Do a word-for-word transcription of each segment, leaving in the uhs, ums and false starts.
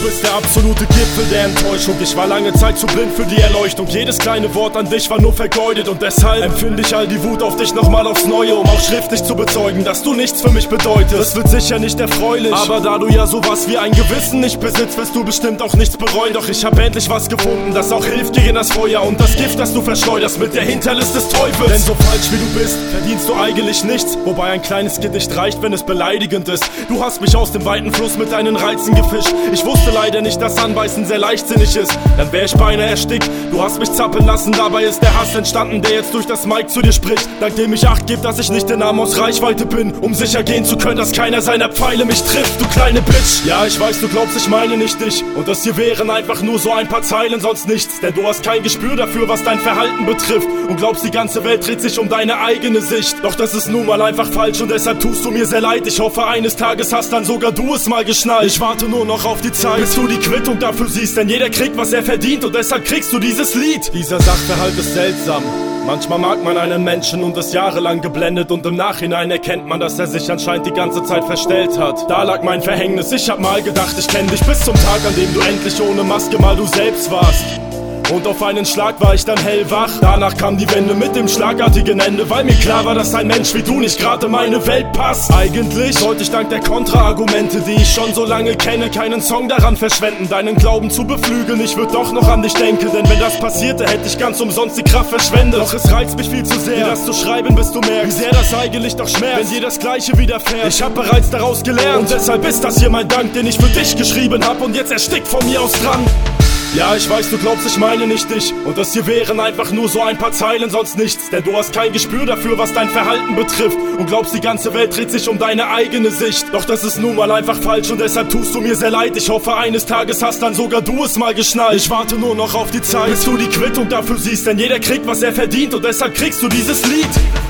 bist der absolute Gipfel der Enttäuschung. Ich war lange Zeit zu blind für die Erleuchtung. Jedes kleine Wort an dich war nur vergeudet. Und deshalb empfinde ich all die Wut auf dich nochmal aufs Neue, um auch schriftlich zu bezeugen, dass du nichts für mich bedeutest. Das wird sicher nicht erfreulich, aber da du ja sowas wie ein Gewissen nicht besitzt, wirst du bestimmt auch nichts bereuen. Doch ich hab endlich was gefunden, das auch hilft gegen das Feuer und das Gift, das du verschleuderst mit der Hinterlist des Teufels. Denn so falsch wie du bist, verdienst du eigentlich nichts. Wobei ein kleines Gedicht reicht, wenn es beleidigend ist. Du hast mich aus dem weiten Fluss mit deinen Reizen gefischt. Ich wusste leider nicht, dass Anbeißen sehr leichtsinnig ist. Dann wär ich beinahe erstickt. Du hast mich zappeln lassen, dabei ist der Hass entstanden, der jetzt durch das Mic zu dir spricht. Dank dem ich Acht geb, dass ich nicht der Name aus Reichweite bin, um sicher gehen zu können, dass keiner seiner Pfeile mich trifft, du kleine Bitch. Ja, ich weiß, du glaubst, ich meine nicht dich. Und das hier wären einfach nur so ein paar Zeilen, sonst nichts. Denn du hast kein Gespür dafür, was dein Verhalten betrifft. Und glaubst, die ganze Welt dreht sich um deine eigene Sicht. Doch das ist nun mal einfach falsch und deshalb tust du mir sehr leid. Ich hoffe, eines Tages hast dann sogar du es mal geschnallt. Ich warte nur noch auf die Zeit, bis du die Quittung dafür siehst. Denn jeder kriegt, was er verdient und deshalb kriegst du dieses Lied. Dieser Sachverhalt ist seltsam. Manchmal mag man einen Menschen und ist jahrelang geblendet und im Nachhinein erkennt man, dass er sich anscheinend die ganze Zeit verstellt hat. Da lag mein Verhängnis, ich hab mal gedacht, ich kenn dich bis zum Tag, an dem du endlich ohne Maske mal du selbst warst. Und auf einen Schlag war ich dann hellwach. Danach kam die Wende mit dem schlagartigen Ende, weil mir klar war, dass ein Mensch wie du nicht gerade in meine Welt passt. Eigentlich sollte ich dank der Kontraargumente, die ich schon so lange kenne, keinen Song daran verschwenden, deinen Glauben zu beflügeln. Ich würd doch noch an dich denken, denn wenn das passierte, hätte ich ganz umsonst die Kraft verschwendet. Doch es reizt mich viel zu sehr, dir das zu schreiben, bis du merkst, wie sehr das eigentlich doch schmerzt, wenn dir das Gleiche widerfährt. Ich hab bereits daraus gelernt und deshalb ist das hier mein Dank, den ich für dich geschrieben hab und jetzt erstickt von mir aus dran. Ja, ich weiß, du glaubst, ich meine nicht dich. Und das hier wären einfach nur so ein paar Zeilen, sonst nichts. Denn du hast kein Gespür dafür, was dein Verhalten betrifft. Und glaubst, die ganze Welt dreht sich um deine eigene Sicht. Doch das ist nun mal einfach falsch und deshalb tust du mir sehr leid. Ich hoffe, eines Tages hast dann sogar du es mal geschnallt. Ich warte nur noch auf die Zeit, bis du die Quittung dafür siehst. Denn jeder kriegt, was er verdient und deshalb kriegst du dieses Lied.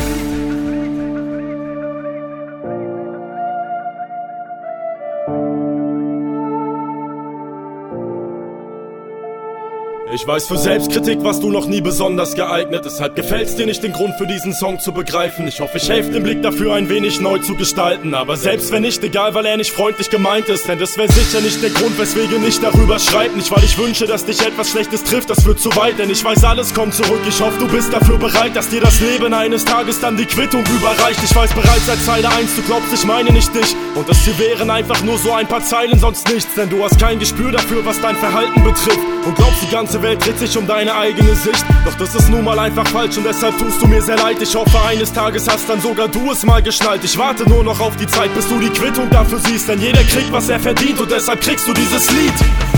Ich weiß, für Selbstkritik warst du noch nie besonders geeignet. Deshalb gefällt's dir nicht, den Grund für diesen Song zu begreifen. Ich hoffe, ich helfe den Blick dafür ein wenig neu zu gestalten. Aber selbst wenn nicht, egal, weil er nicht freundlich gemeint ist. Denn das wäre sicher nicht der Grund, weswegen ich darüber schreibe. Nicht, weil ich wünsche, dass dich etwas Schlechtes trifft, das wird zu weit. Denn ich weiß, alles kommt zurück. Ich hoffe, du bist dafür bereit, dass dir das Leben eines Tages dann die Quittung überreicht. Ich weiß bereits seit Zeile eins, du glaubst, ich meine nicht dich. Und das hier wären einfach nur so ein paar Zeilen, sonst nichts. Denn du hast kein Gespür dafür, was dein Verhalten betrifft. Und glaubst, die ganze Welt dreht sich um deine eigene Sicht. Doch das ist nun mal einfach falsch und deshalb tust du mir sehr leid. Ich hoffe, eines Tages hast dann sogar du es mal geschnallt. Ich warte nur noch auf die Zeit, bis du die Quittung dafür siehst. Denn jeder kriegt, was er verdient und deshalb kriegst du dieses Lied.